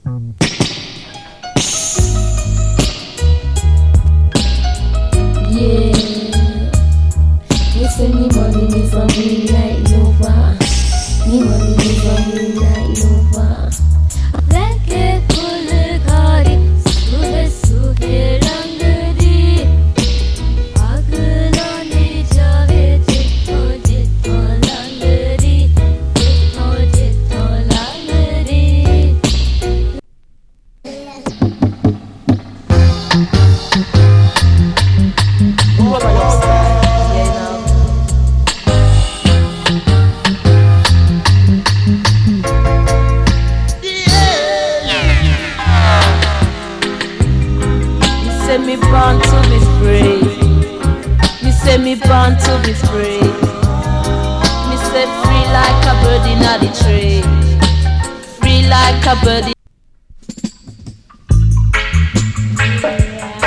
Yeah, you say me money me from midnight Nova. Me money me from midnight Nova. Leke pulkari suhe suhe rangri. Agla ne jave jitho jitho langri. Jitho jitho langri. Say me born to be free. Me say me born to be free. Me say free like a bird in the tree. Free like a bird.